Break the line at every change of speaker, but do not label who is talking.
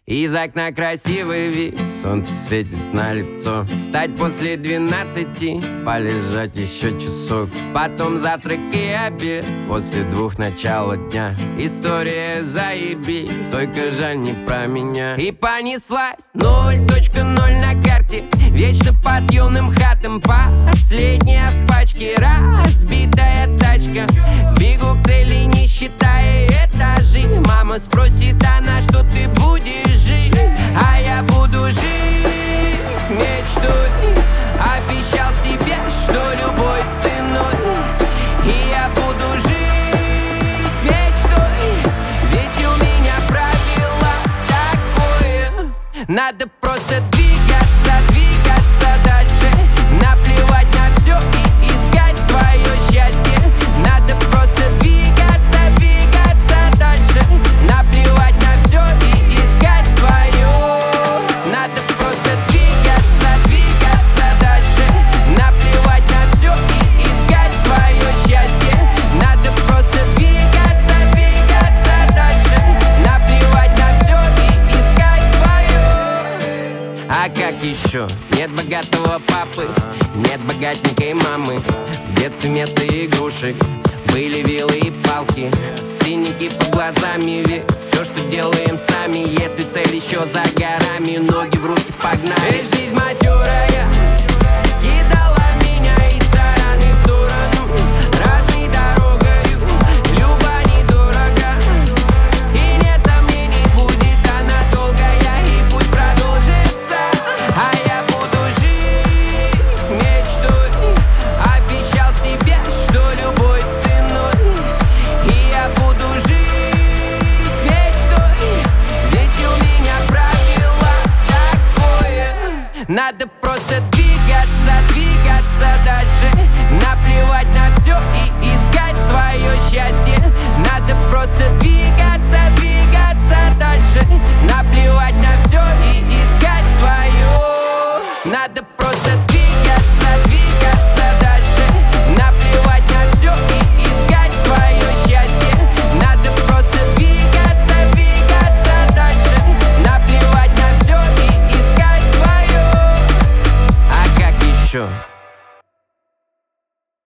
Из окна красивый вид, солнце светит на лицо. Встать после 12, полежать еще часок. Потом завтрак и обед, после 2 начала дня. История заебись, только жаль не про меня. И понеслась 0.0 на карте, вечно по съемным хатам. Последняя в пачке, разбитая тачка. Бегу к цели, не считая этажей. Мама спросит, она, что ты будешь жить? А я буду жить мечтой. Обещал себе, что любой ценой. И я буду жить мечтой, ведь у меня правило такое: надо просто двигаться, двигаться дальше. Наплевать на все и искать свое счастье. Надо просто двигаться, двигаться дальше. Наплевать на все и искать свое. Надо просто двигаться, двигаться дальше. Наплевать на все и искать свое счастье. Надо просто двигаться, двигаться дальше. Наплевать на все и искать свое. А как еще? Нет богатого папы, нет богатенькой мамы. В детстве вместо игрушек были вилы и палки, синяки под глазами, ведь все, что делаем сами. Если цель еще за горами, ноги в руки погнали. Эй, жизнь матерая кидала меня из стороны в сторону, разной дорогою, люба недорого. И нет сомнений, будет она долгая, и пусть продолжится. А я буду жить мечтой. Обещал себе, что любой ценой. И я буду жить мечтой, ведь у меня правило такое: надо просто двигаться, двигаться дальше. Наплевать на все и искать свое счастье. Надо просто двигаться, двигаться дальше. Наплевать на все и искать свое. Надо